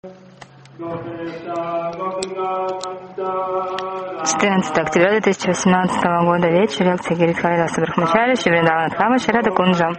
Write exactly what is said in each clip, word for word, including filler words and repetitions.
четырнадцатого октября две тысячи восемнадцатого года вечер. Лекция Гиридхаридаса Брахмачарьи, Шри Вриндавана Дхама, Шри Рада Кунджа.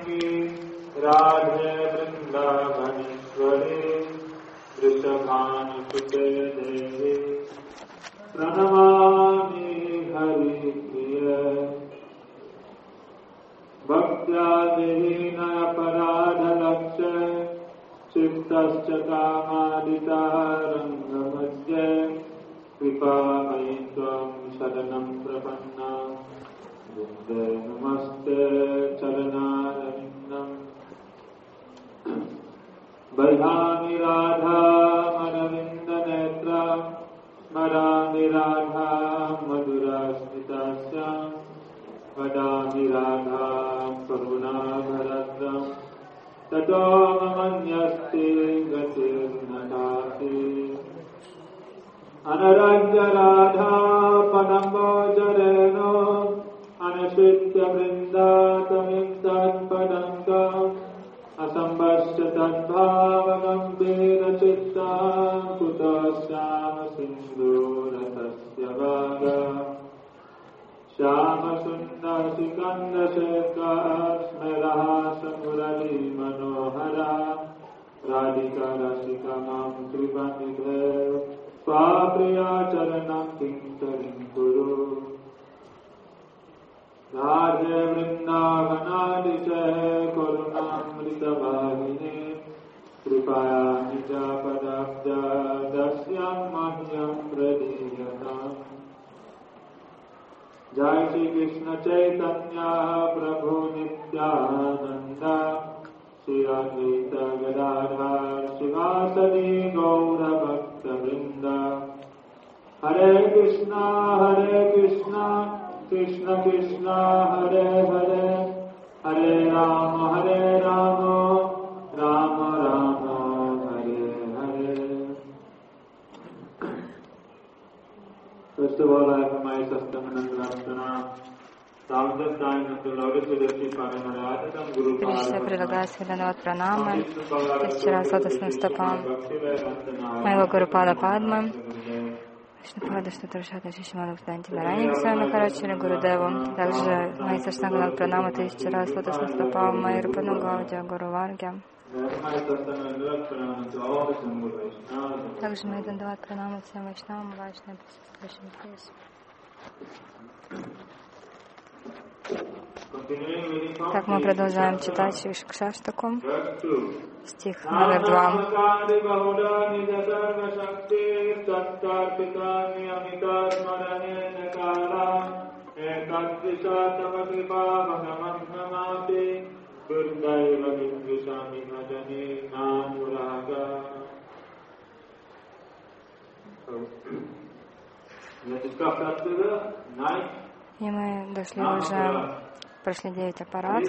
Chittascha kamaditarangamadhye kripamaitam sharanam prapanna vinde namaste charanarindam Vaihami radha maravinda netra Marami radha madhurasmitasya Vadami radha karuna bharadram Tato mamanyasti gatir nadati Anarajya radha padambo jareno Anashitya vrindatamim tad padanga Asambhasya tad bhavanam vira chitta Kutasya sindhu ratasya vaga Shama sundar sikanda shekar smeraha samurali manohara Radhika rasika mam tribandhidhe Swapriya charanam kintarim kuru Radhe vrindavanadiche korunamrita vahine Kripaya nija padabja dasyam mahyam pradhiyatam Jai Shri Krishna Chaitanya Prabhu Nityananda Shri Advaita Gadadhar Shivasadi Gaura Bhakta Vrinda Hare Krishna Hare Krishna Krishna Krishna Hare Hare Hare Rama Hare Rama Rama Rama Hare Hare. First of all, I have my Sastamanandana. Прежде всего, предлагаю Свиданават Пранамы, тысячу раз лотосным стопам моего Гурупада Падмы, Вишнупада Штатаршата Шишиману Ктанти Нарани Ксана Харачари Гурудеву, также мои Саштанганат Пранамы, тысячу раз лотосным стопам моей Рупану Гаудия Гуру Варги, также мои Дандават Пранамы всем Вайшнавам, Вайшнавам, присутствующим здесь. Так мы продолжаем читать Шикшаштаку, стих номер два. И мы дошли уже, прошли девять аппаратов.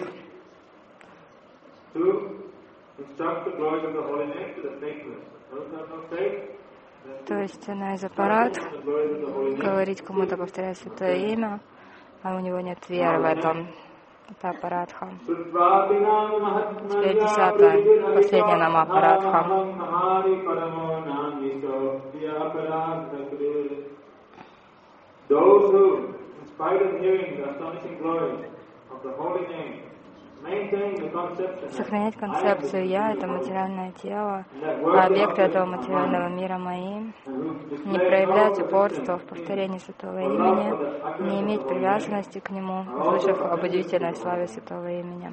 То есть она из аппарат говорить кому-то, повторять святое имя, а у него нет веры в этом. Это аппаратха. Теперь десятая, последняя нам аппаратха. Those who, in spite of hearing the astonishing glory of the holy name, maintain the conception. Сохранять концепцию «я» — это материальное тело, а объекты этого материального мира мои, не проявлять упорство в повторении святого имени, не иметь привязанности к нему, услышав об удивительной славе святого имени.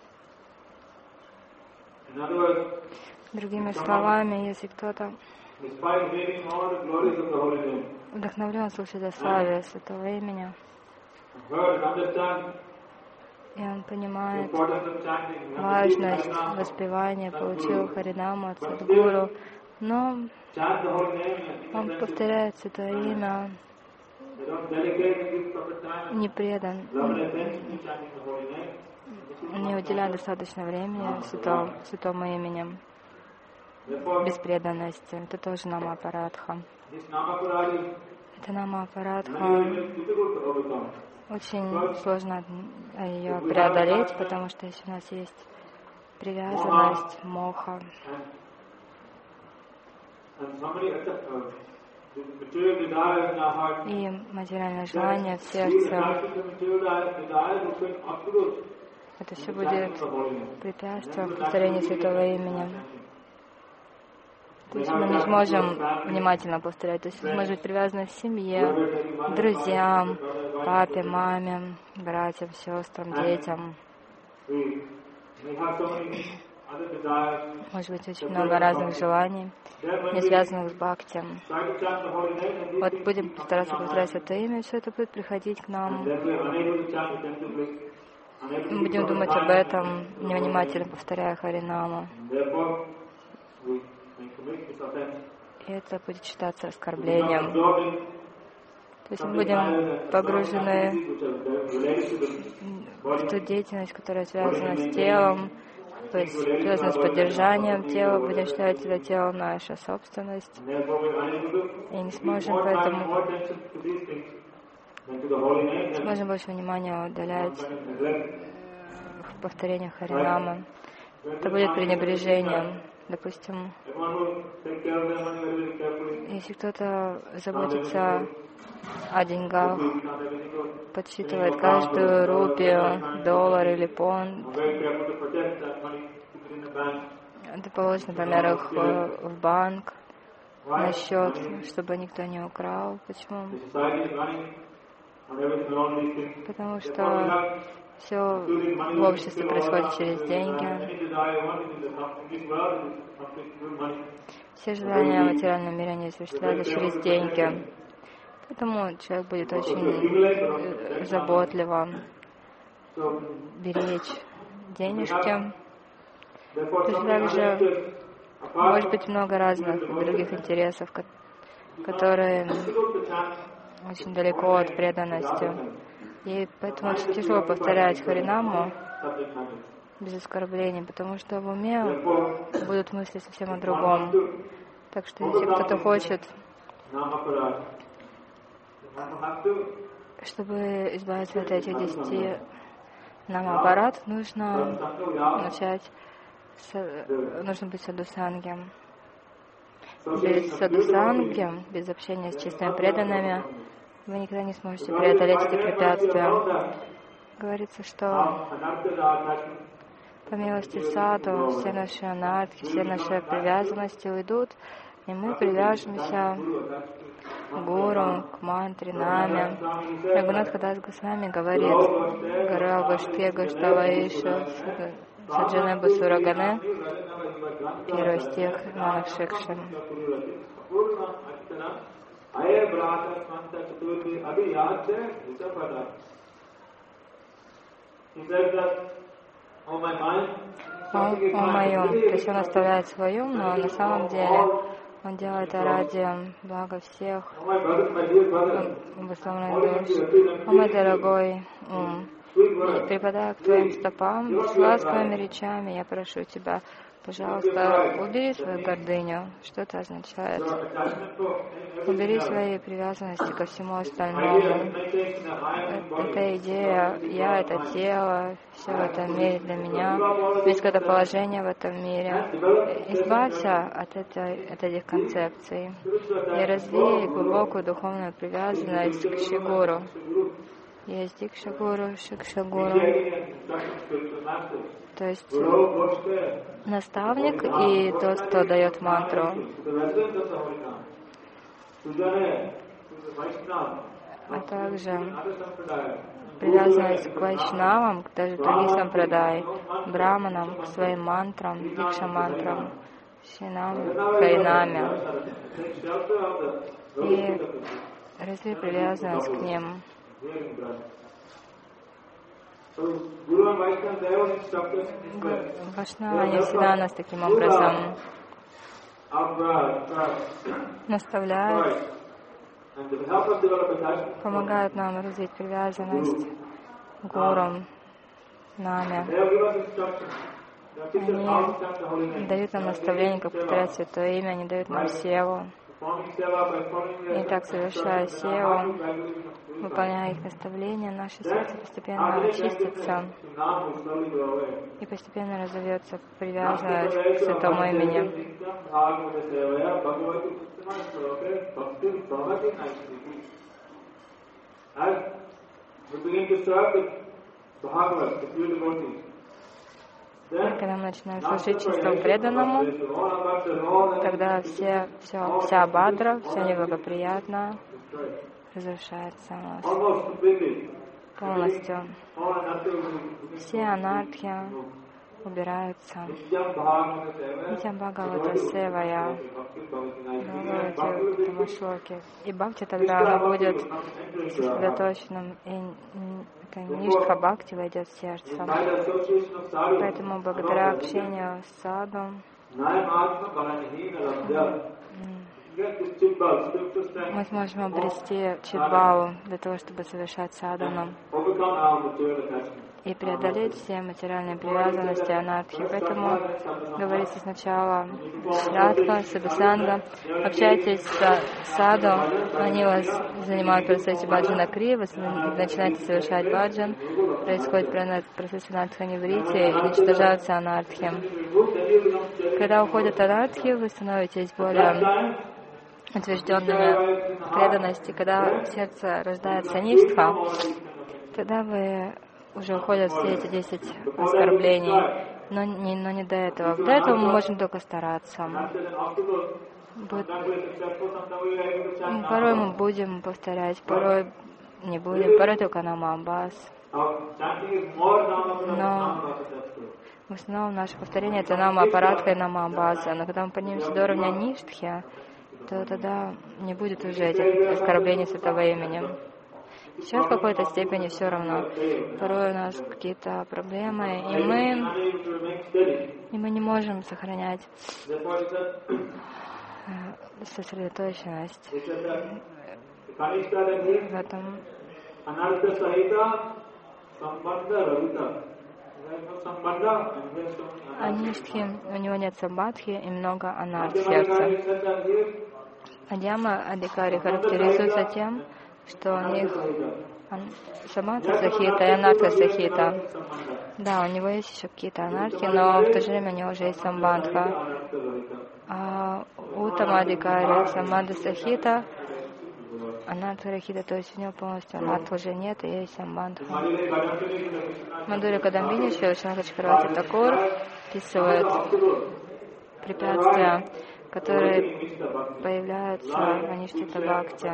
Другими словами, если кто-то вдохновлен слушать о славе святого имени, и он понимает важность воспевания, получил Харинаму от Садгуру, но он повторяет святое имя, не предан, не уделяет достаточно времени святому, святому имени, без преданности. Это тоже нама аппаратха. Это нама аппаратха. Очень сложно ее преодолеть, потому что если у нас есть привязанность, моха, И материальное желание в сердце, это все будет препятствием повторению святого имени. То есть мы не сможем внимательно повторять. То есть мы можем быть привязаны к семье, друзьям, папе, маме, братьям, сестрам, детям. Может быть, очень много разных желаний, не связанных с бхакти. Вот будем стараться повторять это имя, все это будет приходить к нам. Мы будем думать об этом, невнимательно повторяя Харинаму. И это будет считаться оскорблением. То есть мы будем погружены в ту деятельность, которая связана с телом, то есть связана с поддержанием тела, будем считать это тело наша собственность. И не сможем поэтому сможем больше внимания уделять в повторении Харинамы. Это будет пренебрежением. Допустим, если кто-то заботится о деньгах, подсчитывает каждую рупию, доллар или фунт, это положить, например, их в банк, на счет, чтобы никто не украл. Почему? Потому что все в обществе происходит через деньги. Все желания в материальном мире не осуществляются через деньги. Поэтому человек будет очень заботливо беречь денежки. Точно так же может быть много разных других интересов, которые очень далеко от преданности. И поэтому очень тяжело повторять Харинаму без оскорблений, потому что в уме будут мысли совсем о другом. Так что если кто-то хочет, чтобы избавиться от этих десяти намапарат, нужно начать, с, нужно быть садхусанги. Без садхусанги, без общения с чистыми преданными, вы никогда не сможете преодолеть эти препятствия. Говорится, что по милости саду все наши анартхи, все наши привязанности уйдут, и мы привяжемся к гуру, к мантре, наме. Рагунат Хадас Госвами говорит: Гара Башке Гаштаваиша Саджане Басурагане, первый стих Манах Шикши. О, о моем, то есть он оставляет свою, но на самом деле он делает это ради блага всех, обусловленных душ. О мой дорогой ум, припадая к твоим стопам, с ласковыми речами я прошу тебя, пожалуйста, убери свою гордыню. Что это означает? Убери свои привязанности ко всему остальному. Эта идея, я — это тело, все в этом мире для меня, есть какое-то положение в этом мире. Избавься от, этой, от этих концепций и развей глубокую духовную привязанность к Шигуру. Есть Дикшагуру, Шикшагуру, то есть наставник и тот, кто дает мантру. А также привязанность к вайшнавам, даже другим сампрадай, браманам, к своим мантрам, дикша-мантрам, шинам, хайнаме. И развей привязанность к ним. Вайшнавы, они всегда нас таким образом наставляют, помогают нам развить привязанность к гуру, наме. Они дают нам наставление, как повторять святое имя, они дают нам севу, И так, совершая севу, выполняя их наставления, наше сердце постепенно очистится и постепенно разовьется привязанность к святому имени. Когда мы начинаем служить чистому преданному, тогда все, все, вся бадра, все неблагоприятно разрушается у нас полностью. Все анархи убираются. Нитям Бхагавата Севая, Бхагавати Тамашлоки. И бхакти тогда она будет сосредоточенным, и Ништха Бхакти войдет в сердце. Поэтому благодаря общению с саду мы сможем обрести читбхаву для того, чтобы совершать садхану и преодолеть все материальные привязанности анархии. Поэтому говорится сначала Шрадха, Садхусанга, общайтесь с саду, они вас занимают в процессе баджана кри, вы начинаете совершать баджан, происходит процесс анарханиврити и уничтожаются анархи. Когда уходят анархи, вы становитесь более утвержденными в преданности. Когда в сердце рождается ништха, тогда вы уже уходят все эти десять оскорблений, но не, но не до этого. До этого мы можем только стараться. Будет... Порой мы будем повторять, порой не будем, порой только намамбас. Но в основном наше повторение — это нама аппаратка и нама амбаса. Но когда мы поднимемся до уровня ништхи, то тогда не будет уже этих оскорблений святого имени. Сейчас в какой-то степени все равно. Порой у нас какие-то проблемы, и мы, и мы не можем сохранять сосредоточенность в этом. А ништхи, у него нет самбадхи и много анарх в сердце. Адьяма Адикари характеризуется тем, что у них самадха сахита и анарха сахита. Да, у него есть еще какие-то анархи, но в то же время у него уже есть самбандха. А у Тамадикари самадха сахита, анарха рахита, то есть у него полностью анарха уже нет, и есть самбандха. Мадхурья Кадамбини Шрила Чакраварти Такур описывает препятствия, которые появляются в Аништита Бхакти.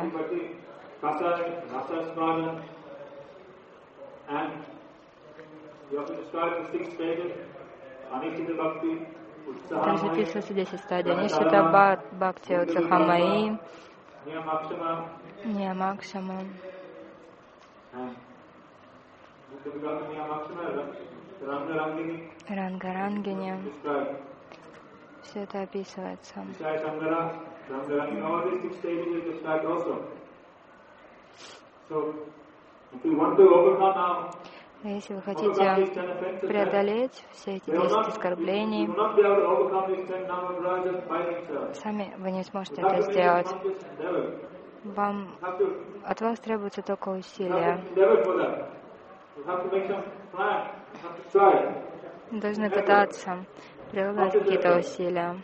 Также описываются десять стадий Аништита Бхакти, Утсахамаи, Ниямакшама, Рангарангини. Все это описывается. Если вы хотите преодолеть все эти десять оскорблений, сами вы не сможете это сделать. Вам, от вас требуется только усилия. Вы должны пытаться прилагать какие-то усилия.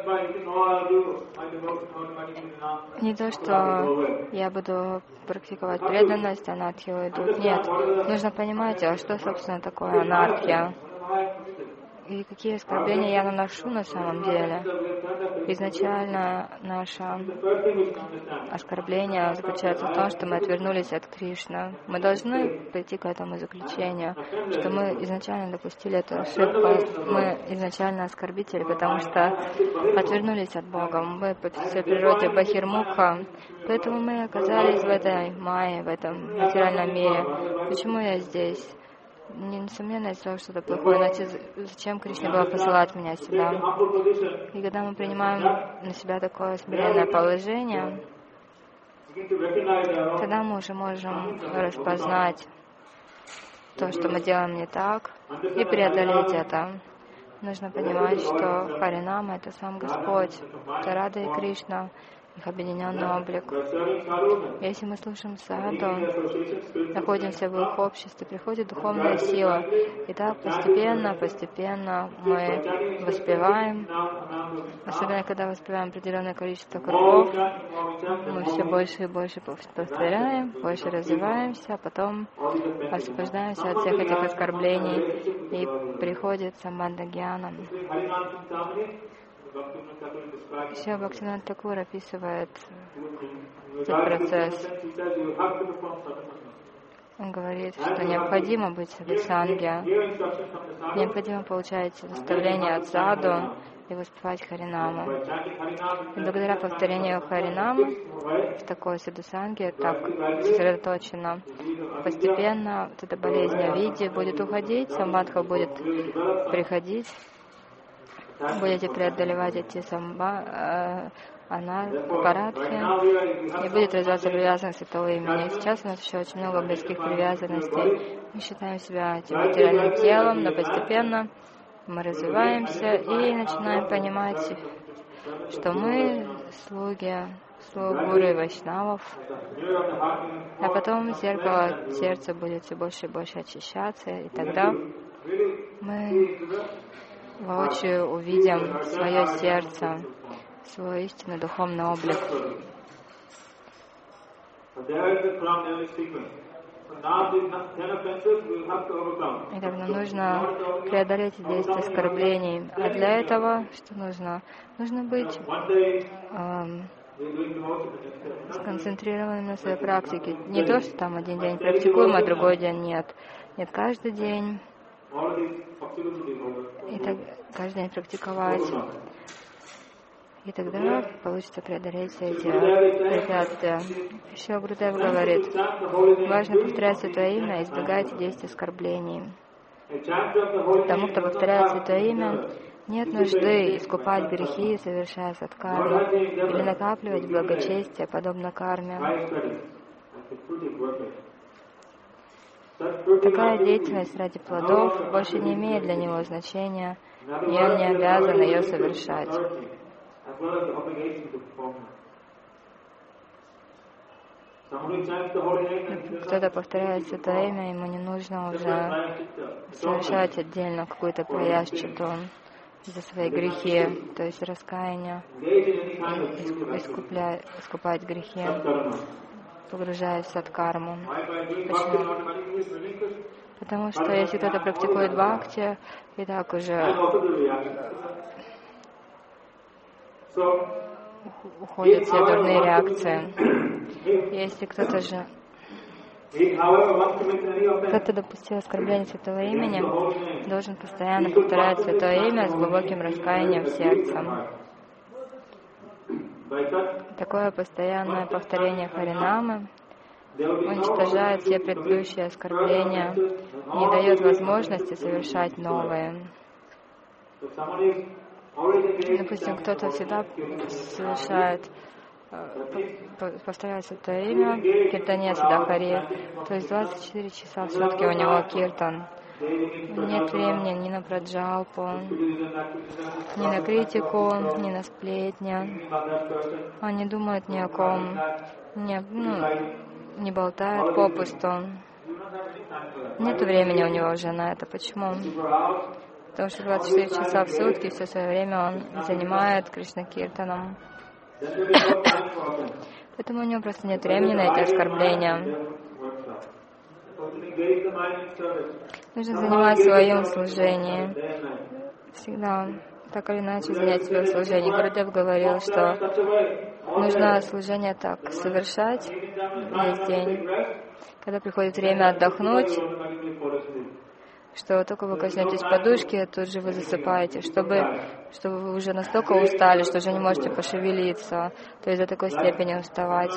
Не то, что я буду практиковать преданность, анархии уйдут. Нет. Нужно понимать, а что, собственно, такое анархия. И какие оскорбления я наношу на самом деле. Изначально наше оскорбление заключается в том, что мы отвернулись от Кришны. Мы должны прийти к этому заключению, что мы изначально допустили эту ошибку. Мы изначально оскорбители, потому что отвернулись от Бога. Мы по всей природе бахирмуха. Поэтому мы оказались в этой майе, в этом материальном мире. Почему я здесь? Несомненно, я сделал что-то плохое, иначе зачем Кришне было посылать меня сюда? И когда мы принимаем на себя такое смиренное положение, тогда мы уже можем распознать то, что мы делаем не так, и преодолеть это. Нужно понимать, что Харинама — это сам Господь, это Рада и Кришна. их объединенный облик. Если мы слушаем саду, находимся в их обществе, приходит духовная сила. И так постепенно, постепенно мы воспеваем, особенно когда воспеваем определенное количество кругов, мы все больше и больше повторяем, больше развиваемся, а потом освобождаемся от всех этих оскорблений, и приходит самадха-гьяна. Еще Бхактивинода Такур описывает этот процесс. Он говорит, что необходимо быть в садхусанге, необходимо получать наставления от саду и воспевать Харинаму. И благодаря повторению Харинамы в такой садхусанге, так сосредоточено, постепенно вот эта болезнь о виде будет уходить, самадха будет приходить, будете преодолевать эти самба, э, она, парадхи, и будет развиваться привязанность к святого имени. И сейчас у нас еще очень много близких привязанностей. Мы считаем себя этим материальным телом, но постепенно мы развиваемся и начинаем понимать, что мы слуги, слуг гуру и вайшнавов. А потом зеркало сердца будет все больше и больше очищаться, и тогда мы воочию увидим свое сердце, свой истинный духовный облик. И тогда нужно преодолеть десять оскорблений. А для этого что нужно? Нужно быть эм, сконцентрированным на своей практике. Не то, что там один день практикуем, а другой день нет. Нет, каждый день. И так, каждый день практиковать. И тогда получится преодолеть все эти препятствия. Еще Гурудев говорит, важно повторять Святое Имя и избегать действий оскорблений. Тому, кто повторяет Святое Имя, нет нужды искупать грехи, совершая садкарму, или накапливать благочестие, подобно карме. Такая деятельность ради плодов больше не имеет для него значения, и он не обязан ее совершать. Кто-то повторяет Святое Имя, ему не нужно уже совершать отдельно какую-то праяшчиту за свои грехи, то есть раскаяние, и искупля... искупать грехи, погружаясь в садкарму. Почему? Потому что если кто-то практикует бхакти, и так уже уходят все дурные реакции. Если кто-то же кто-то допустил оскорбление Святого Имени, должен постоянно повторять Святое Имя с глубоким раскаянием в сердце. Такое постоянное повторение Харинамы уничтожает все предыдущие оскорбления, не дает возможности совершать новые. Допустим, кто-то всегда совершает, повторяет Святое Имя, киртане Садхари, то есть двадцать четыре часа в сутки у него киртан. Нет времени ни на праджалпу, ни на критику, ни на сплетни. Он не думает ни о ком, не, ну, не болтает попусту. Нет времени у него уже на это. Почему? Потому что двадцать четыре часа в сутки все свое время он занимает Кришна-киртаном. Поэтому у него просто нет времени на эти оскорбления. Нужно занимать своим служением. Всегда так или иначе занять свое служение. Гурудев говорил, что нужно служение так совершать весь день. Когда приходит время отдохнуть, что только вы коснетесь подушки, тут же вы засыпаете, чтобы, чтобы вы уже настолько устали, что уже не можете пошевелиться, то есть до такой степени уставать.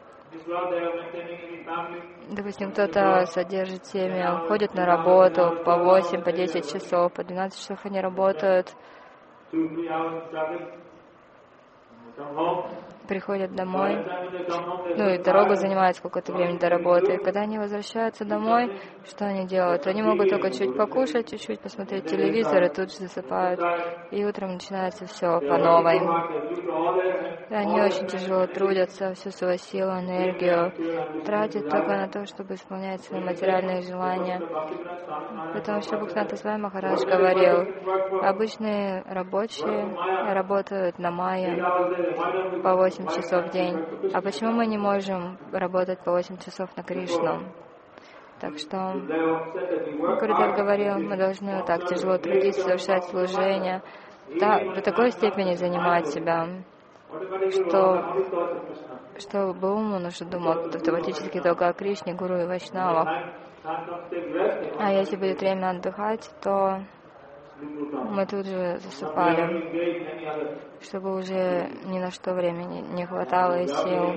Допустим, кто-то содержит семью, ходит на работу по восемь, по десять часов, по двенадцать часов они работают. приходят домой, ну и дорогу занимает сколько-то времени до работы. И когда они возвращаются домой, что они делают? Они могут только чуть покушать, чуть-чуть посмотреть телевизор и тут же засыпают. И утром начинается все по новой. И они очень тяжело трудятся, всю свою силу, энергию тратят только на то, чтобы исполнять свои материальные желания. Потому что Бхактивинода Свами Махарадж говорил, обычные рабочие работают на майя по восемь часов в день. А почему мы не можем работать по восемь часов на Кришну? Так что Гурудев говорил, мы должны вот так тяжело трудиться, совершать служение, да, до такой степени занимать себя, что, что бы ум он уже думал автоматически только о Кришне, Гуру и Вайшнавах. А если будет время отдыхать, то мы тут же засыпали, чтобы уже ни на что времени не хватало и сил.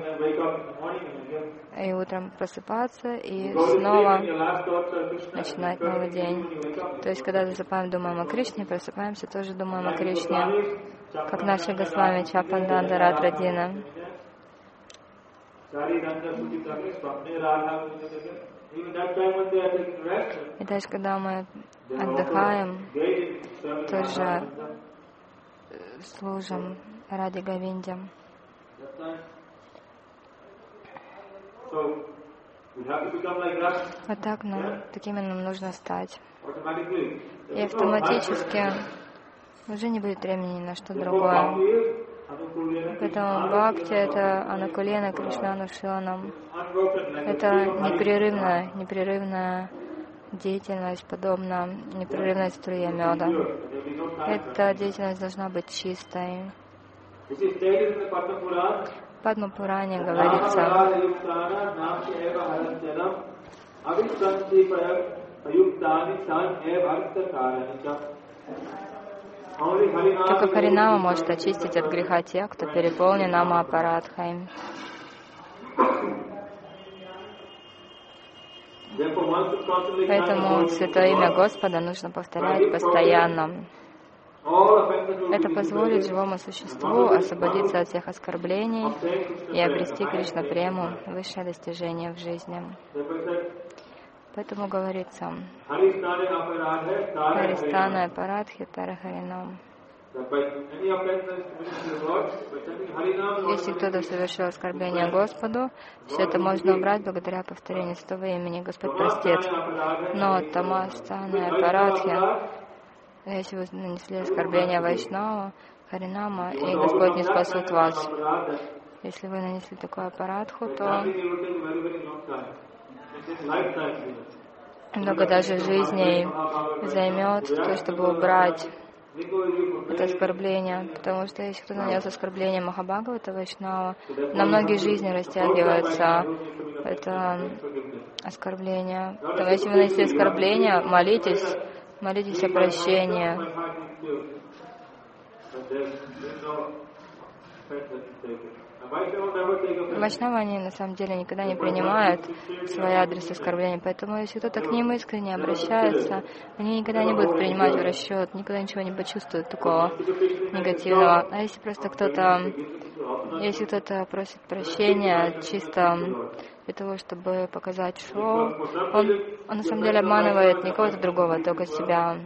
И утром просыпаться и снова начинать новый день. То есть, когда засыпаем, думаем о Кришне, просыпаемся, тоже думаем о Кришне, как наши Госвами Чапанданда Радрадина. И даже когда мы отдыхаем, тоже служим ради Говинди. Вот так, ну, такими нам нужно стать. И автоматически уже не будет времени ни на что другое. Поэтому бхакти — это анукулена Кришнанушиланам. Это непрерывная, непрерывная деятельность, подобно непрерывной струе меда. Эта деятельность должна быть чистой. В Падма-пуране говорится, только Харинама может очистить от греха тех, кто переполнен нама-апарадхой. Поэтому святое имя Господа нужно повторять постоянно. Это позволит живому существу освободиться от всех оскорблений и обрести Кришна-прему, высшее достижение в жизни. Поэтому говорится, Харистана Апарадхи Тарахаринам. Если кто-то совершил оскорбление Господу, все это можно убрать благодаря повторению святого имени. Господь простит. Но Тамастана Апарадхи, если вы нанесли оскорбление Вайшнава, Харинама, и Господь не спасет вас. Если вы нанесли такую апарадху, то много даже жизней займет то, чтобы убрать это оскорбление. Потому что если кто нанес оскорбление Махабхагавата Вайшнава, на многие жизни растягивается это оскорбление. Поэтому если вы нанесли оскорбление, молитесь, молитесь о прощении. Вайшнавы, они на самом деле никогда не принимают свой адрес оскорбления, поэтому если кто-то к ним искренне обращается, они никогда не будут принимать в расчет, никогда ничего не почувствуют такого негативного. А если просто кто-то, если кто-то просит прощения чисто для того, чтобы показать шоу, он, он на самом деле обманывает не кого-то другого, только себя.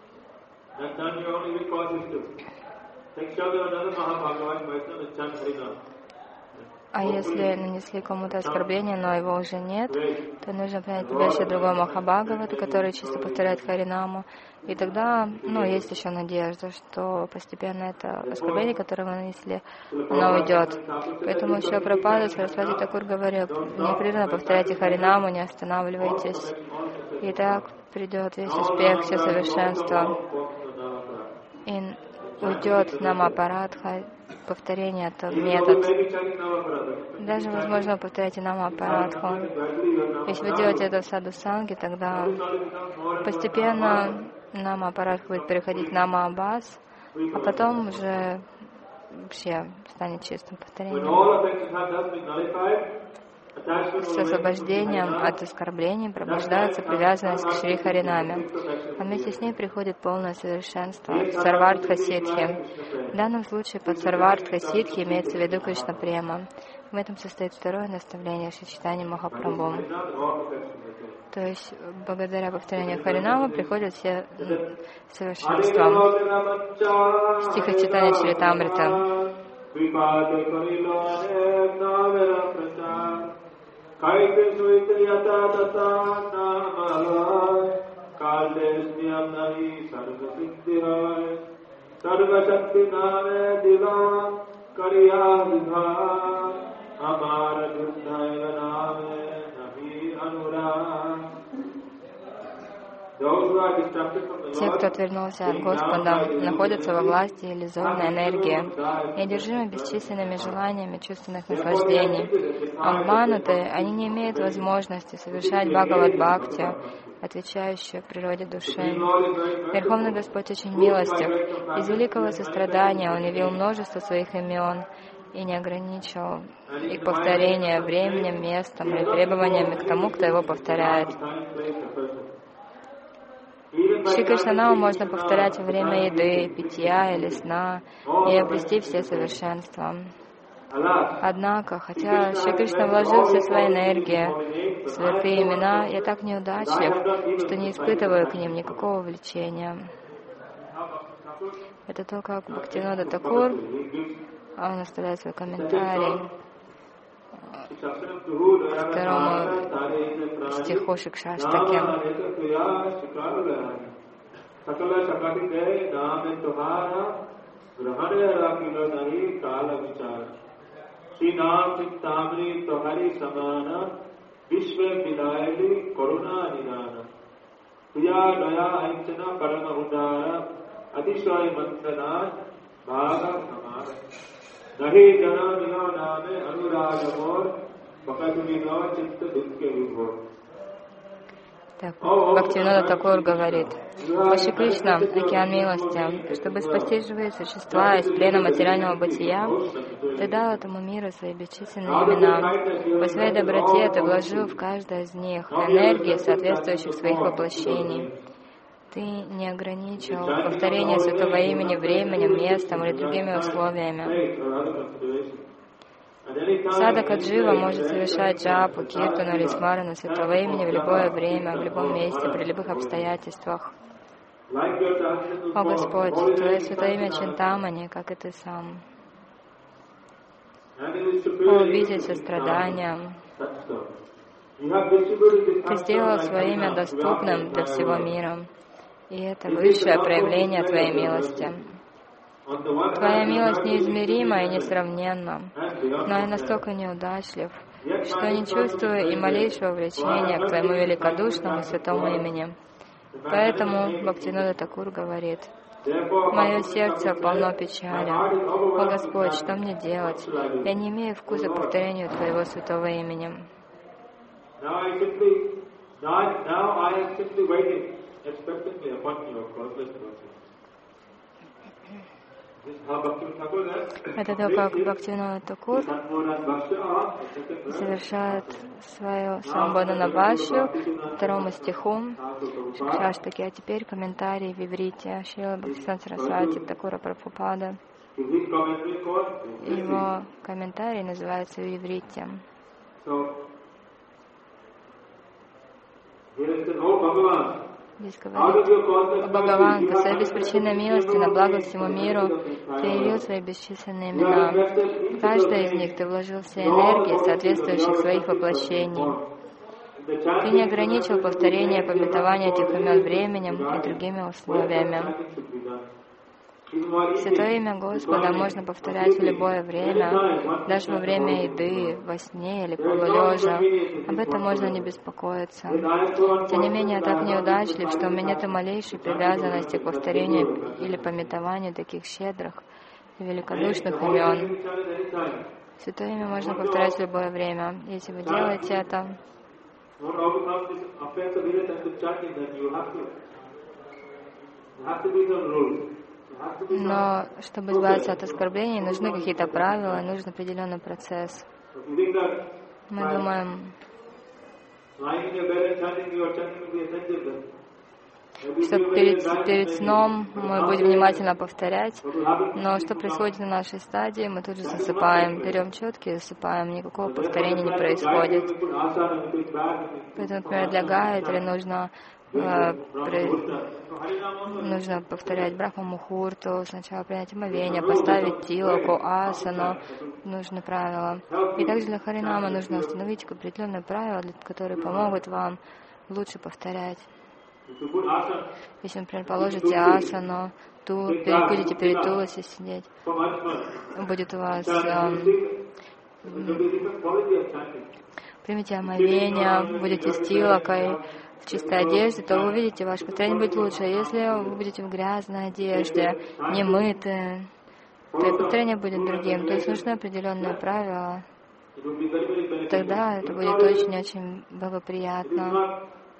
А если нанесли кому-то оскорбление, но его уже нет, то нужно принять подальше другого Махабхагавата, который чисто повторяет Харинаму. И тогда, ну, есть еще надежда, что постепенно это оскорбление, которое мы нанесли, оно уйдет. Поэтому еще Прабхупада Сарасвати Такур говорил, непрерывно повторяйте Харинаму, не останавливайтесь. И так придет весь успех, все совершенство. И уйдет Нама-апарадха, повторение — это метод. Даже, возможно, повторяйте Нама-апарадху. Если вы делаете это в саду-санге, тогда постепенно Нама-апарадха будет переходить в Нама-абас, а потом уже вообще станет чистым повторением. С освобождением от оскорблений пробуждается привязанность к Шри Харинаме, а вместе с ней приходит полное совершенство, Сарвартха Ситхи. В данном случае под Сарвартха Ситхи имеется в виду Кришна Према. В этом состоит второе наставление Шри Чайтаньи Махапрабху. То есть, благодаря повторению Харинамы приходят все совершенства. Стих Чайтанья Чаритамрита. Те, кто отвернулся от Господа, находятся во власти иллюзорной энергии и одержимы бесчисленными желаниями чувственных наслаждений. Обманутые, они не имеют возможности совершать Бхагавад-бхакти, отвечающую природе души. Верховный Господь очень милостив. Из великого сострадания Он явил множество Своих имен и не ограничил их повторение временем, местом или требованиями к тому, кто его повторяет. Шри Кришнанаму можно повторять во время еды, питья или сна и обрести все совершенства. Однако, хотя Шри Кришна вложил все свои энергии в святые имена, я так неудачлив, что не испытываю к ним никакого влечения. Это то, как Бхактивинода Такур, он оставляет свой комментарий второму стиху Шикшаштаки. Так, Бхактивинода Такур говорит: «О Шри Кришна, океан милости, чтобы спасти живые существа из плена материального бытия, Ты дал этому миру свои бесчисленные имена. По своей доброте Ты вложил в каждое из них энергии, соответствующих своих воплощений. Ты не ограничил повторение святого имени временем, местом или другими условиями. Садака Джива может совершать джапу, киртану или смарану святого имени в любое время, в любом месте, при любых обстоятельствах. О Господь, Твое святое имя Чинтамани, как и Ты сам. О обитель сострадания. Ты сделал свое имя доступным для всего мира, и это высшее проявление Твоей милости. Твоя милость неизмерима и несравненна, но я настолько неудачлив, что не чувствую и малейшего влечения к Твоему великодушному святому имени. Поэтому Бхактивинода Такур говорит: «Мое сердце полно печали. О Господь, что мне делать? Я не имею вкуса к повторению Твоего святого имени». Это то, как Бхактивинода Такур завершает свою Самбодхана Бхашью второму стиху Шикшаштаки. А теперь комментарий в иврите Шрила Бхактисиданта Сарасвати Такура Прабхупада. Его комментарий называется в иврите. Здесь говорит: «О Бхагаван, по своей беспричинной милости на благо всему миру Ты явил свои бесчисленные имена. В каждое из них Ты вложил все энергии, соответствующих своих воплощений. Ты не ограничил повторение памятования этих имен временем и другими условиями. Святое имя Господа можно повторять в любое время, даже во время еды, во сне или полулежа. Об этом можно не беспокоиться. Тем не менее, я так неудачлив, что у меня нет и малейшей привязанности к повторению или памятованию таких щедрых и великодушных имен. Святое имя можно повторять в любое время. Если вы делаете это, но чтобы избавиться от оскорблений, нужны какие-то правила, нужен определенный процесс. Мы думаем, что перед, перед сном мы будем внимательно повторять, но что происходит на нашей стадии, мы тут же засыпаем, берем четки и засыпаем, никакого повторения не происходит. Поэтому, например, для гайатри нужно, э, при, нужно повторять брахма-мухурту, сначала принять омовение, поставить тилоку, асану, нужны правила. И также для харинама нужно установить определенные правила, которые помогут вам лучше повторять. Если, например, положите асану, ту, будете перед туласи сидеть, будет у вас э, примите омовение, будете с тилокой, в чистой одежде, то вы увидите, ваше повторение будет лучше. Если вы будете в грязной одежде, не мытые, то и повторение будет другим. То есть нужны определенные правила. Тогда это будет очень-очень благоприятно.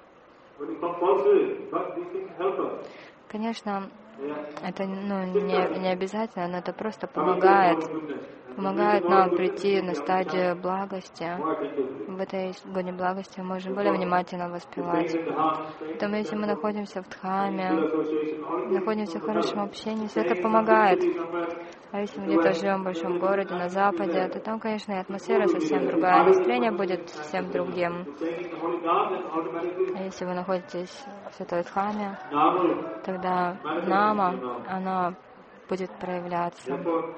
Конечно, это ну, не, не обязательно, но это просто помогает, помогает нам прийти на стадию благости. В этой гоне благости мы можем более внимательно воспевать. Поэтому если мы находимся в дхаме, находимся в хорошем общении, все это помогает. А если мы где-то живем в большом городе, на Западе, то там, конечно, и атмосфера совсем другая, настроение будет совсем другим. А если вы находитесь в Святой Дхаме, тогда нама, она будет проявляться.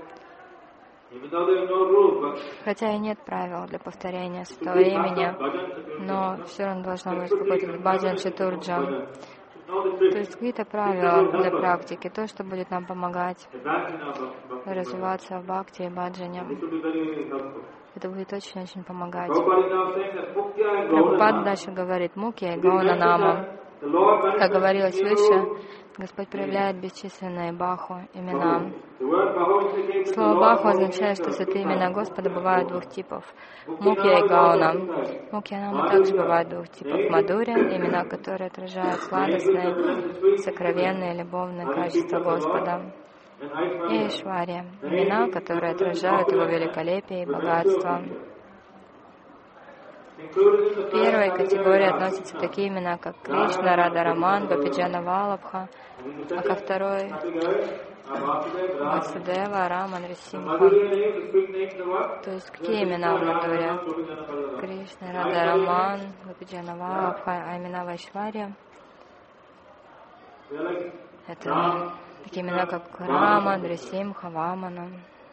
Хотя и нет правил для повторения святого имени, но все равно должно быть какой-то баджан чатурджа. То есть какие-то правила для практики, то, что будет нам помогать развиваться в бхакти и баджане. Это будет очень-очень помогать. Прабхупада дальше говорит, мукья и гаона нама. Как говорилось выше, Господь проявляет бесчисленные баху имена. Слово баху означает, что святые имена Господа бывают двух типов. Мукья и гауна. Мукья нама также бывают двух типов. Мадуря, имена, которые отражают сладостные, сокровенные, любовные качества Господа. И Ишвария, имена, которые отражают Его великолепие и богатство. К первой категории относятся такие имена, как Кришна, Рада Раман, Гопиджана Валабха, а ко второй Васудева, Раман, Рисимха. То есть какие имена в Мадуре? Кришна, Рада Раман, Гопиджана Валабха, а имена Вайшвария? Это такие имена, как Раман, Рисимха, Вамана.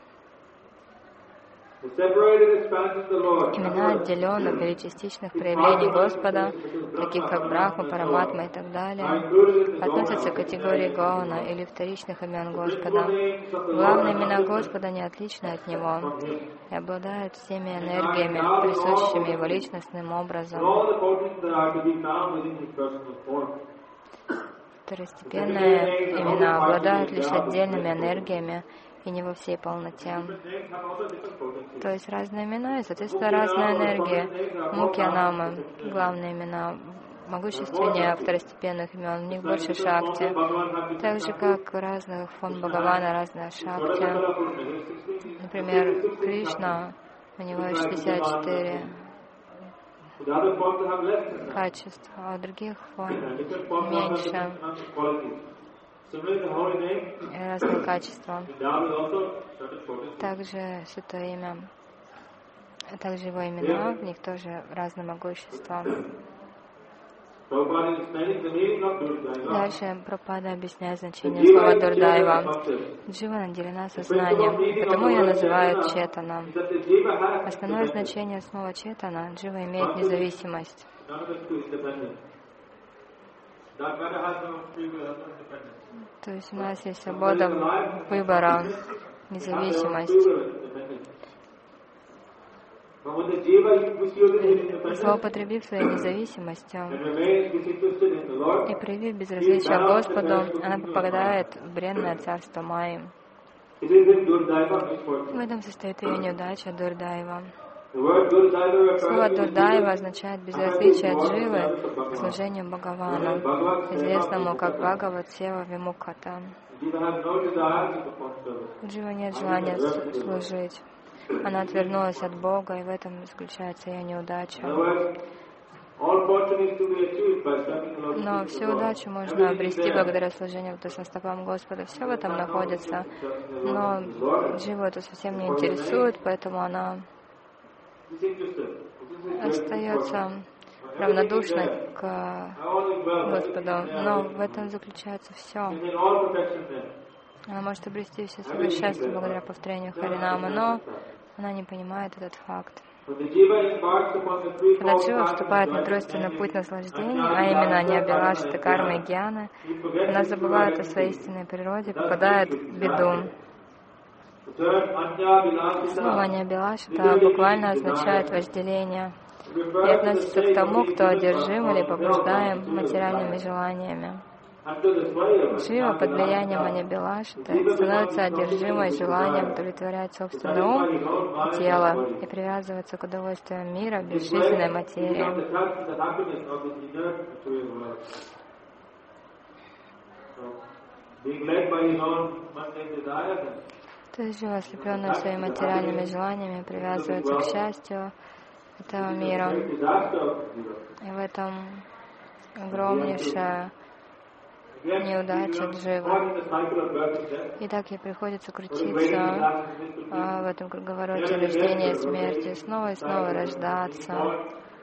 Имена отделенных или частичных проявлений Господа, таких как Брахма, Параматма и так далее, относятся к категории Гауна или вторичных имен Господа. Главные имена Господа не отличны от Него и обладают всеми энергиями, присущими Его личностным образом. Второстепенные имена обладают лишь отдельными энергиями и не во всей полноте. То есть разные имена и, соответственно, разная энергия. Мукья-намы, главные имена, могущественнее второстепенных имен, в них больше шакти. Так же, как у разных фон Бхагавана разная шакти. Например, Кришна, у него есть шестьдесят четыре качества, а у других фон меньше. И разные качества. Также святое имя, также его имена, в них тоже разное могущество. Дальше Прабхупада объясняет значение слова Дурдайва. Джива наделена сознанием, потому ее называют Четана. Основное значение слова Четана — Джива имеет независимость. То есть у нас есть свобода выбора, независимость. Злоупотребив своей независимостью и проявив безразличие к Господу, она попадает в бренное царство Майи. В этом состоит ее неудача Дурдайва. Слово Дурдайва означает безразличие дживы к служению Бхагавану, известному как Бхагават Сева Вимукхата. У джива нет желания служить. Она отвернулась от Бога, и в этом заключается ее неудача. Но всю удачу можно обрести благодаря служению лотосным стопам Господа. Все в этом находится. Но Дживу это совсем не интересует, поэтому она остается равнодушной к Господу. Но в этом заключается все. Она может обрести все свое счастье благодаря повторению Харинамы, но она не понимает этот факт. Когда Джива вступает на тройственный путь наслаждения, а именно необилашиты, кармы и гьяны, она забывает о своей истинной природе, попадает в беду. Слово необилашита буквально означает вожделение и относится к тому, кто одержим или побуждаем материальными желаниями. Джива под влиянием анябилашиты становится одержимой желанием удовлетворять собственный ум и тело и привязывается к удовольствиям мира, безжизненной материи. То есть Джива, ослепленная своими материальными желаниями, привязывается к счастью этого мира. И в этом огромнейшая неудача Дживы. И так ей приходится крутиться а, в этом круговороте рождения и смерти, снова и снова рождаться,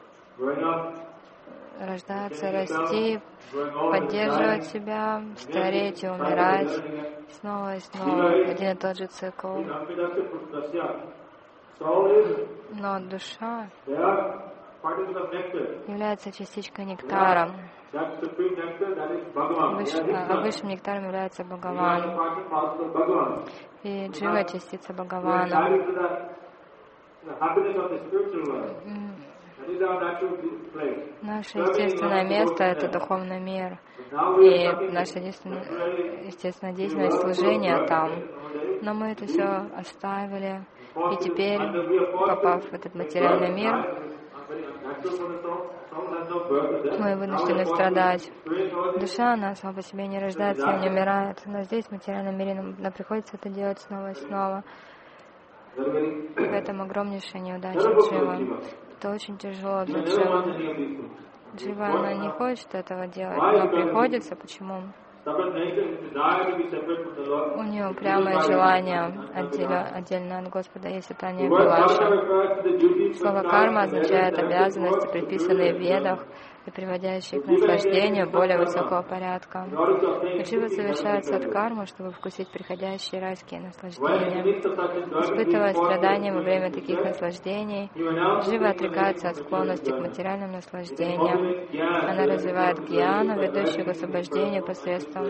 рождаться, расти, поддерживать себя, стареть и умирать, снова и снова, один и тот же цикл. Но душа является частичкой нектара. Выш, а высшим нектаром является Бхагаван. И Джива — частица Бхагавана. Наше естественное место — это духовный мир. И наша естественная, естественная деятельность служения там. Но мы это все оставили. И теперь, попав в этот материальный мир, мы вынуждены страдать. Душа, она сама по себе не рождается и не умирает. Но здесь, в материальном мире, нам, нам приходится это делать снова и снова. В этом огромнейшая неудача Дживы. Это очень тяжело для Дживы. Джива, она не хочет этого делать, но приходится. Почему? У нее упрямое желание отдельно, отдельно от Господа, если это не Абилаша. Слово карма означает обязанности, предписанные в ведах и приводящие к наслаждению более высокого порядка. Джива совершает садкарму, чтобы вкусить приходящие райские наслаждения. Испытывая страдания во время таких наслаждений, Джива отрекается от склонности к материальным наслаждениям. Она развивает гьяну, ведущую к освобождению посредством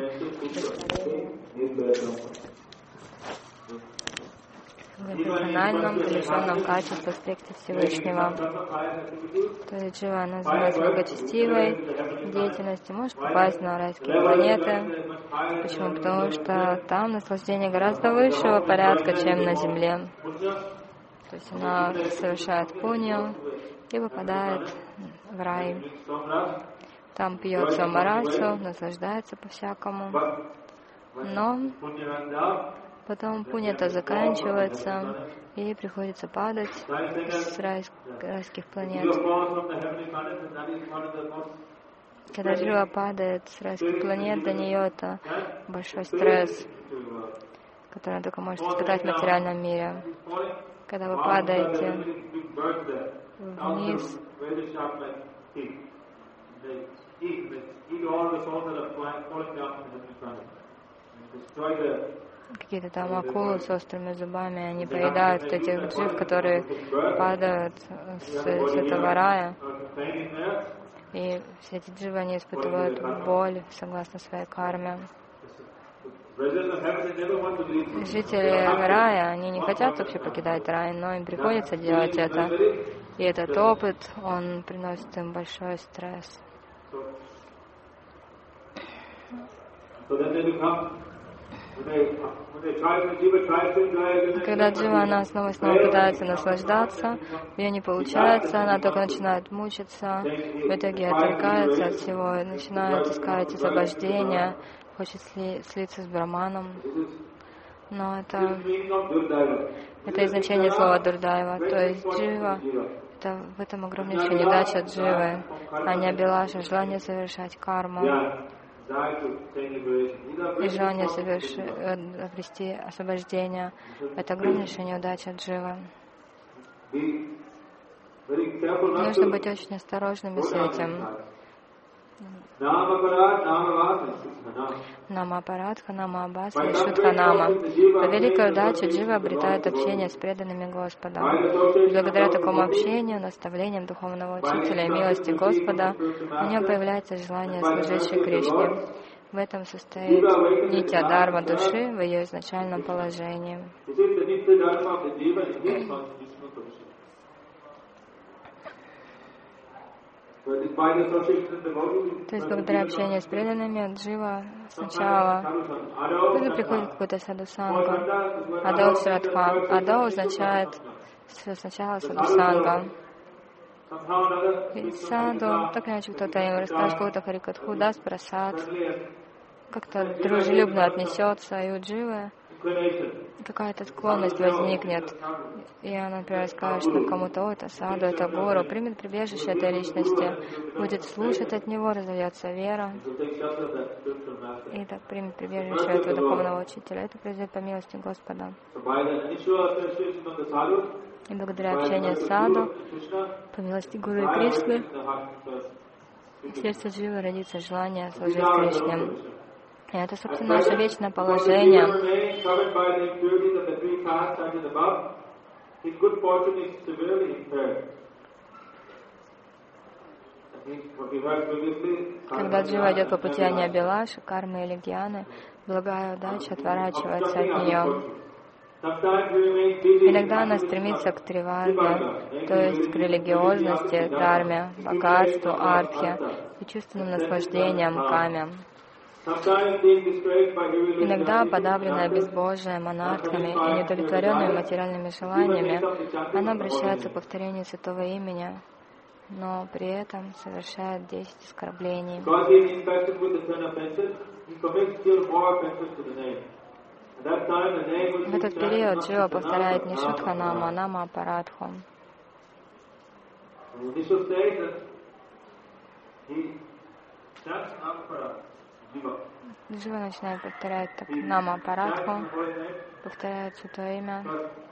в эмоциональном, лишенном качестве аспекте Всевышнего. То есть Джива, она занимается благочестивой деятельностью, может попасть на райские планеты. Почему? Потому что там наслаждение гораздо высшего порядка, чем на Земле. То есть она совершает пунью и попадает в рай. Там пьет самарасу, наслаждается по-всякому. Но потом пунья-то заканчивается, и ей приходится падать с райских планет. Когда Джива падает с райских планет, для нее это большой стресс, который она только может испытать в материальном мире. Когда вы падаете вниз, какие-то там акулы с острыми зубами, они поедают вот этих джив, которые падают с, с этого рая. И все эти дживы, они испытывают боль согласно своей карме. Жители рая, они не хотят вообще покидать рай, но им приходится делать это. И этот опыт, он приносит им большой стресс. Когда Джива, она снова и снова пытается наслаждаться, у нее не получается, она только начинает мучиться, в итоге отрекается от всего, начинает искать освобождения, хочет сли, слиться с Браманом. Но это, это и значение слова Дурдайва, то есть джива. Это в этом огромнейшая недача дживы, а не абилаша, желание совершать карму и желание совершить, обрести освобождение. Это огромнейшая неудача дживы. Нужно быть очень осторожными с этим. Нама-парадха, нама-абаса и шутха-нама. По великой удаче джива обретает общение с преданными Господа. Благодаря такому общению, наставлениям духовного учителя и милости Господа, у него появляется желание служить Шри Кришне. В этом состоит нитья дharma души в ее изначальном положении. То есть благодаря общению с преданными джива сначала когда приходит какой-то садхусанга, адау срадха. Адау означает сначала садхусанга. И саду, так иначе кто-то им расскажет какую-то харикатху, даст прасад, как-то дружелюбно отнесется, и у дживы какая-то склонность возникнет, и она, например, скажет, что кому-то, о, это саду, это гуру, примет прибежище этой личности, будет слушать от него, разовьется вера, и так примет прибежище этого духовного учителя. Это произойдет по милости Господа. И благодаря общению с саду, по милости Гуру и Кришны, в сердце дживы родится желание служить Кришне. И это, собственно, наше вечное положение. Когда джива идет по пути аньябилаши, кармы или гьяны, благая удача отворачивается от нее. Иногда она стремится к триварге, то есть к религиозности, дхарме, богатству, артхе и чувственным наслаждениям, каме. Иногда, подавленная безбожием, анархами и неудовлетворенными материальными желаниями, она обращается к повторению святого имени, но при этом совершает десять оскорблений. В этот период джива повторяет не шутха-наму, а нама-апарадху. Джива начинает повторять так нама-апарадху, повторяет святое имя,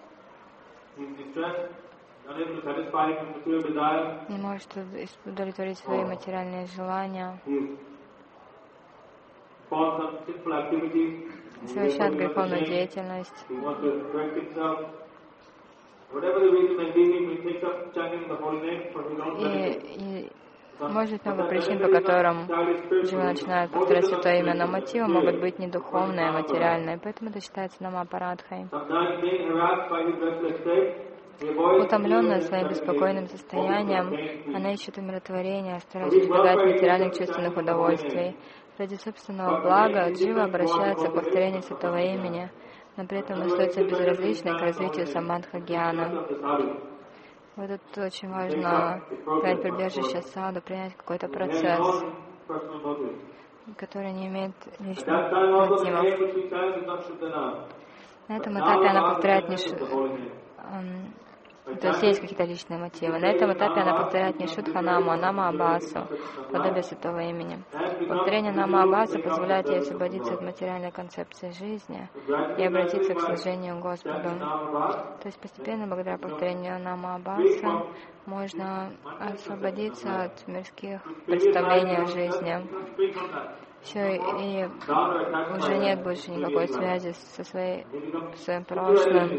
не может удовлетворить свои материальные желания, совершает греховную деятельность. И, и может быть много причин, по которым джива начинает повторять святое имя, но мотивы могут быть не духовные, а материальные, поэтому это считается нама-апарадхой. Утомленная своим беспокойным состоянием, она ищет умиротворения, старается избегать материальных чувственных удовольствий. Ради собственного блага джива обращается к повторению святого имени, но при этом остается безразличной к развитию самадха-гьяна. Вот это очень важно, принять прибежище саду, принять какой-то процесс, который не имеет личных мотивов. На этом этапе она повторяет не То есть есть какие-то личные мотивы. На этом этапе она повторяет не шутха-наму, а нама-абасу, подобие святого имени. Повторение нама-абаса позволяет ей освободиться от материальной концепции жизни и обратиться к служению Господу. То есть постепенно, благодаря повторению нама-абаса, можно освободиться от мирских представлений о жизни. Все, и уже нет больше никакой связи со своей, своим прошлым.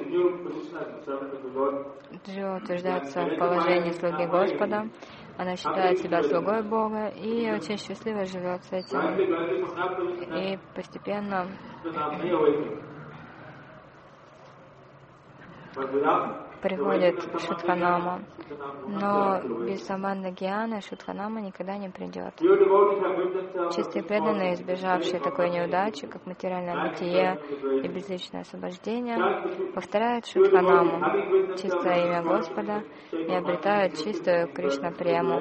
Джива утверждается в положении слуги Господа. Она считает себя слугой Бога и очень счастливо живет с этим. И постепенно приходит шутханама. Но без самадха-гьяна шутханама никогда не придет. Чистые преданные, избежавшие такой неудачи, как материальное бытие и безличное освобождение, повторяют шутханаму, чистое имя Господа, и обретают чистую Кришна-прему.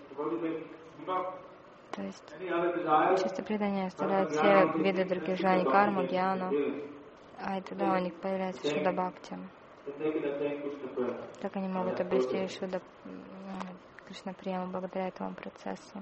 То есть чувство предания оставляет все виды других желаний, карму, гьяну, а и тогда у них появляется Шуда Бхакти. Так они могут обрести Шуда Кришна Прему благодаря этому процессу.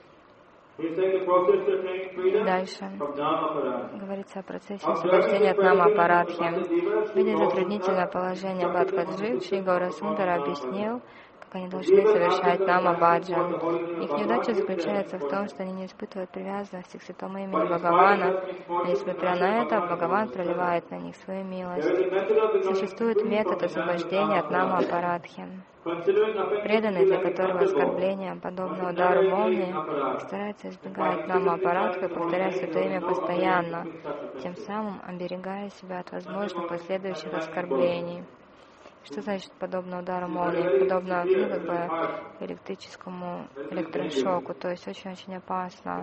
Дальше говорится о процессе освобождения от Нама-апарадхи. Видя затруднительное положение Бхадкаджи, Шри Гаурасундара объяснил, как они должны совершать Нама-баджан. Их неудача заключается в том, что они не испытывают привязанности к святому имени Бхагавана, но несмотря на это, Бхагаван проливает на них свою милость. Существует метод освобождения от Нама-апарадхи. Преданный, для которого оскорбление, подобно удару молнии, старается избегать Нама-апарадхи и повторять святое имя постоянно, тем самым оберегая себя от возможных последующих оскорблений. Что значит подобно удару молнии? Подобно, ну, как бы электрическому электрошоку, то есть очень-очень опасно.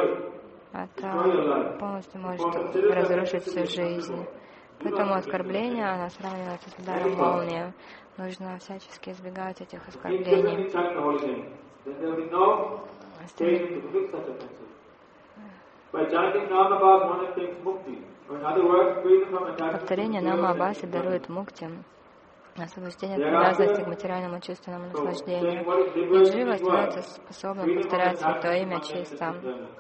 Это полностью может разрушить всю жизнь. Поэтому оскорбление, оно сравнивается с ударом молнии. Нужно всячески избегать этих оскорблений. Повторение Нама-абаси дарует мукти, освобождение от привязанности к материальному чувственному наслаждению. И джива становится способным повторять святое имя чисто.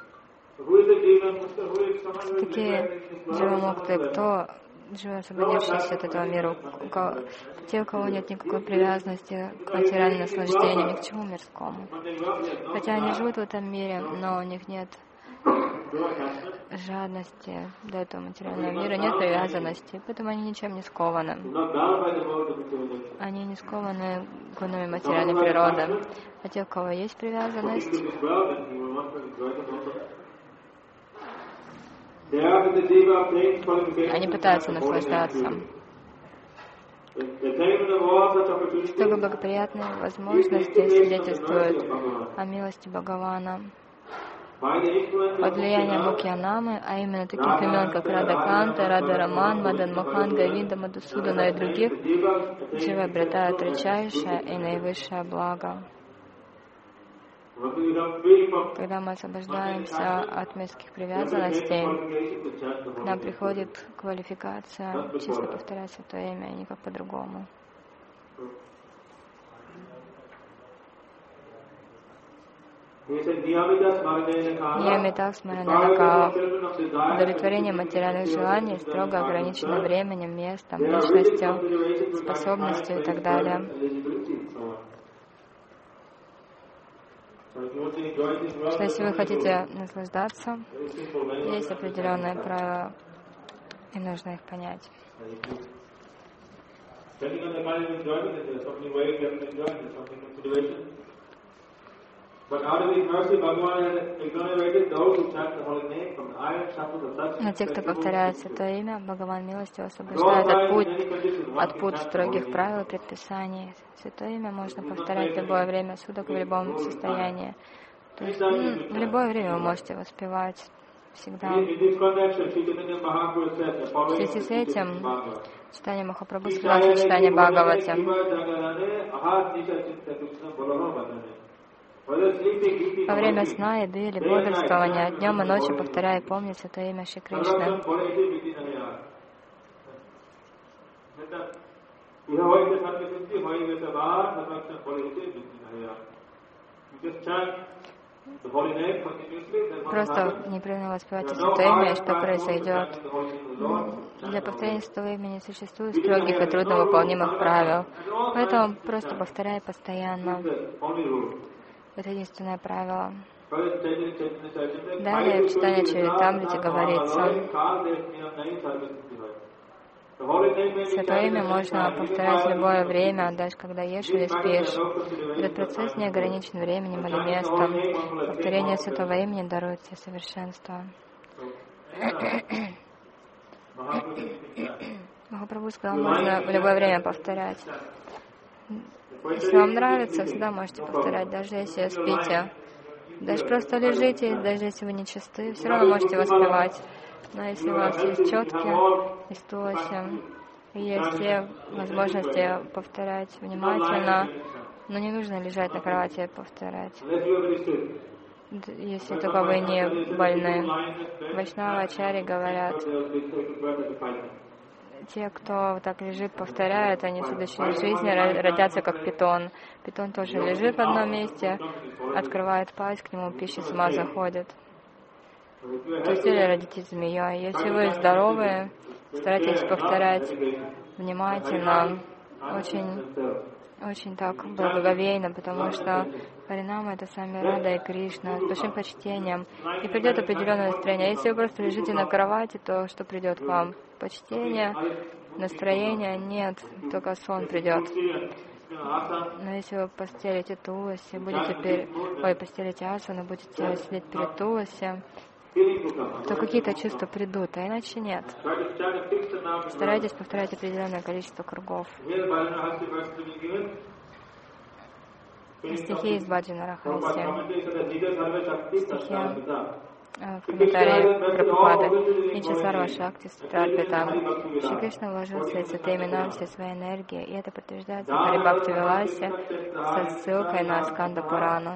Такие джива-мукты, кто джива, освободившийся от этого мира, у кого, те, у кого нет никакой привязанности к материальному наслаждению, ни к чему мирскому. Хотя они живут в этом мире, но у них нет жадности до этого материального мира, нет привязанности, поэтому они ничем не скованы. Они не скованы гунами материальной природы. А те, у кого есть привязанность, они пытаются наслаждаться. Столько благоприятных возможностей свидетельствуют о милости Бхагавана. Под влиянием Мукьянамы, а именно таких имен, как Радаканта, Радараман, Мадан Мохан, Говинда, Мадусудана и других, джива обретают редчайшее и наивысшее благо. Когда мы освобождаемся от мирских привязанностей, к нам приходит квалификация чисто повторять святое имя, и никак по-другому. Ниямитак смарананакава. Удовлетворение материальных желаний строго ограничено временем, местом, личностью, способностью и так далее. Что если вы хотите наслаждаться, есть определенные правила, и нужно их понять. Но те, кто повторяет святое имя, Бхагаван милостиво освобождает от путь, от путь строгих правил и предписаний. Святое имя можно повторять в любое время суток, в любом состоянии. То есть, ну, в любое время вы можете воспевать всегда. В связи с этим читание Махапрабху сказал читание Бхагавати. Во время сна, еды или бодрствования, днем и ночью повторяй и помни святое имя Шри Кришны. Просто непрерывно воспевайте святое имя, и что произойдет. Для повторения святого имени не существует строгих и трудновыполнимых правил. Поэтому просто повторяй постоянно. Это единственное правило. Далее в читании Чаритамрити говорится, святое имя можно повторять в любое время, даже когда ешь или спишь. Этот процесс не ограничен временем или местом. Повторение святого имени дарует все совершенства. Махапрабху сказал, можно в любое время повторять. Если вам нравится, всегда можете повторять, даже если спите. Даже просто лежите, даже если вы не чисты, все равно можете воспевать. Но если у вас есть четки, есть туласи, есть все возможности повторять внимательно, Но не нужно лежать на кровати и повторять, unless you are very sick. д- если только вы не больны. Вайшнава-ачарьи говорят, те, кто так лежит, повторяет, они в следующей жизни ро- родятся как питон. Питон тоже лежит в одном месте, открывает пасть, к нему пища сама заходит. То есть или родитесь змеей. Если вы здоровые, старайтесь повторять внимательно, очень, очень так благоговейно, потому что Харинама — это сами Рада и Кришна, с большим почтением. И придет определенное настроение. Если вы просто лежите на кровати, то что придет к вам? Почтение, настроения нет, только сон придет. Но если вы постелите туласи, будете перед... Ой, постелите асану, будете сидеть перед туласи, то какие-то чувства придут, а иначе нет. Старайтесь повторять определенное количество кругов. Стихи из Баджана Рахаси. Стихи в комментарии Прабхупады. Нича Сарва Шакти Страрпита. Шри Кришна вложил в свои святые имена все свои энергии, и это подтверждается в Хари Бхакти Виласе со ссылкой на Сканда Пурану.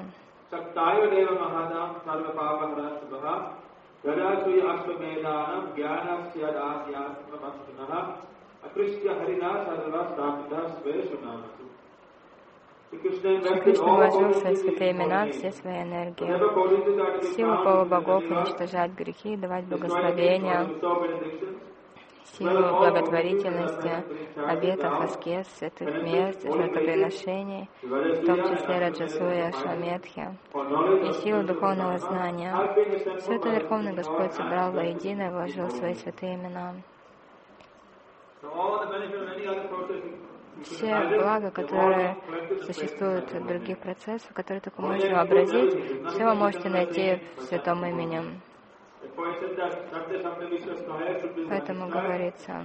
Шри Кришна вложил в свои святые имена все свои энергии. Силу полубогов уничтожать грехи, давать благословения, силу благотворительности, обетов, аскез, святых мест, жертвоприношений, в том числе Раджасуя, Шаметхи, и силу духовного знания. Все это Верховный Господь собрал воедино и вложил в свои святые имена. Все блага, которые существуют в других процессах, которые только можно вообразить, все вы можете найти в святом имени. Поэтому говорится,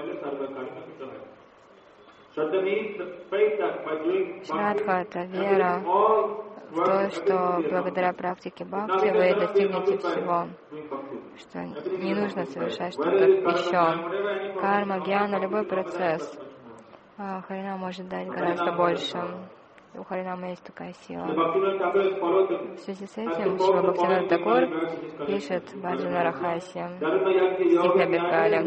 Шрадха — это вера в то, что благодаря практике бхакти вы достигнете всего, что не нужно совершать что-то еще. Карма, гьяна, любой процесс. Харинам может дать гораздо больше. У Харинама есть такая сила. В связи с этим Шрила Бхактивинода Тхакур пишет Баджана Рахаси, стих на Бекале.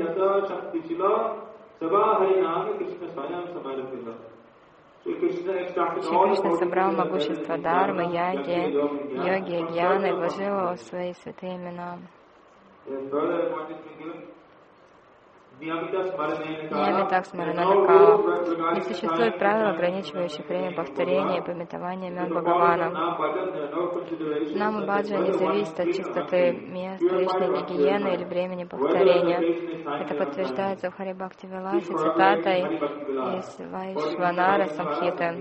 Шри Кришна собрал могущество Дharмы, Яги, Йоги и Гьяны и вложил его в свои святые имена. Ниямитак Смаранана Кала. Не существует правил, ограничивающих время повторения и пометования имен Бхагавана. Нама Баджа не зависит от чистоты мест, личной гигиены или времени повторения. Это подтверждается в Хари Бхакти Виласе цитатой из Вайшванара Самхиты.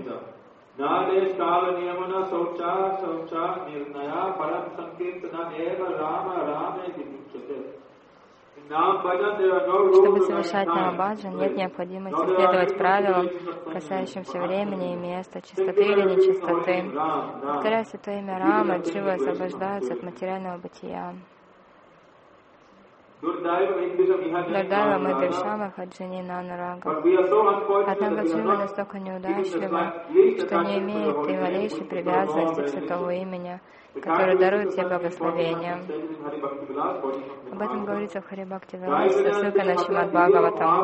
Чтобы совершать намабаджан, нет необходимости следовать правилам, касающимся времени и места, чистоты или нечистоты. Повторяя святое имя Рама, дживы освобождаются от материального бытия. Дардайва Мадиршама Хаджини Нанарага. Однако дживы настолько неудачливы, что не имеют и малейшей привязанности к святому имени, который дарует все благословения. Об этом говорится в Хари Бхакти Виласе со ссылкой на Шримад Бхагаватам.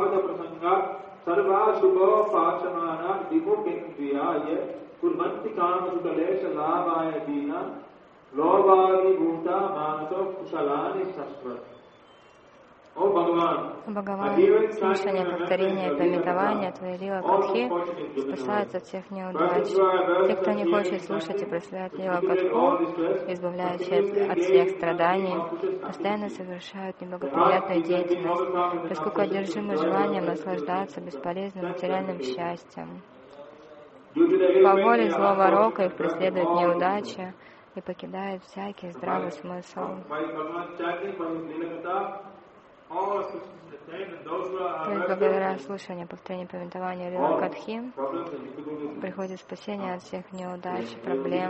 О Бхагаван, слушание, повторение и пометование Твоей Лила Катхи спасают от всех неудач. Те, кто не хочет слушать и прославлять Лила Катху, избавляющие от всех страданий, постоянно совершают неблагоприятную деятельность, поскольку одержимы желанием наслаждаться бесполезным материальным счастьем. По воле злого рока их преследуют неудачи и покидают всякий здравый смысл. То есть благодаря слушанию, повторению, пометованию Лила Катхи приходит спасение от всех неудач, проблем.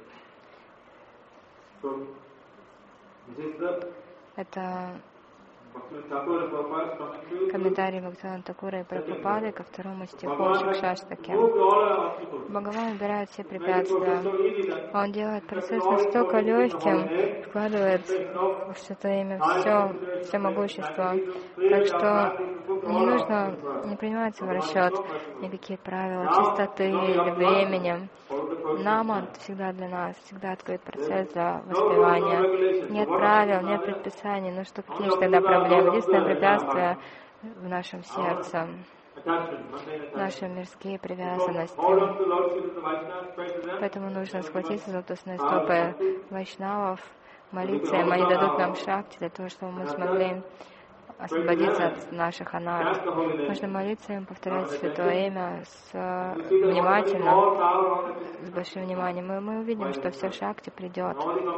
Это Комментарий Бхактивинода Такура и Прабхупады ко второму стиху Шикшаштаки. Бхагаван убирает все препятствия. Он делает процесс настолько легким, вкладывает в что-то имя все, все могущество. Так что не нужно, не принимается в расчет никакие правила чистоты или времени. Наман всегда для нас, всегда открыт процесс для воспевания. Нет правил, нет предписаний, ну что, какие же тогда проблемы? Единственное препятствие в нашем сердце, наши мирские привязанности. Поэтому нужно схватиться за лотосные стопы вайшнавов, молиться им, они дадут нам шакти для того, чтобы мы смогли освободиться от наших анарт. Нужно молиться им, повторять святое имя с, внимательно, с большим вниманием. И мы увидим, что все шакти придет.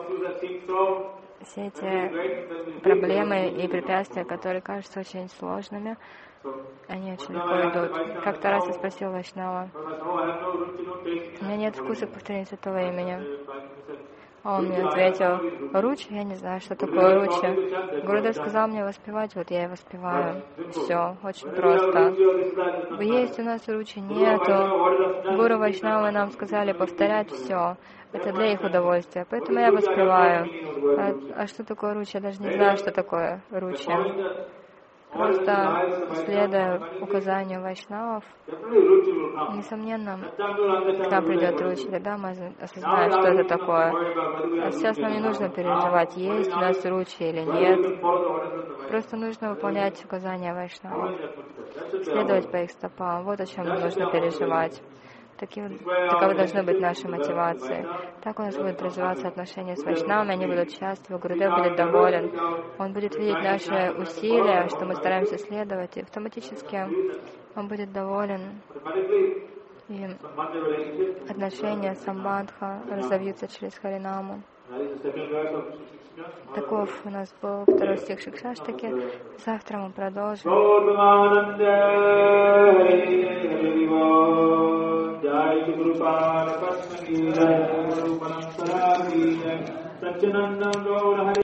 Все эти проблемы и препятствия, которые кажутся очень сложными, они очень легко идут. Как-то раз я спросил Вайшнава: у меня нет вкуса к повторению святого имени. А он мне ответил: ручи, я не знаю, что такое ручи. Гурудев сказал мне воспевать, вот я и воспеваю. Все, очень просто. Есть у нас ручи, нету. Гуру Вайшнавы нам сказали повторять все. Это для их удовольствия, поэтому я воспеваю. А, а что такое ручи? Я даже не знаю, что такое ручи. Просто следуя указанию вайшнавов, несомненно, когда придет ручи, тогда мы осознаем, что это такое. А сейчас нам не нужно переживать, есть у нас ручи или нет. Просто нужно выполнять указания вайшнавов, следовать по их стопам. Вот о чем нам нужно переживать. Таким, таковы должны быть наши мотивации. Так у нас будут развиваться отношения с вайшнавами, они будут счастливы, Гурудев будет доволен. Он будет видеть наши усилия, что мы стараемся следовать, и автоматически он будет доволен. И отношения самбандха разовьются через Харинаму. Таков у нас был второй стих Шикшаштаки. Завтра мы продолжим. Jai Guru Pada Padma Ki Jai Guru Parampara Ki Jai Satchidananda Gaura Hari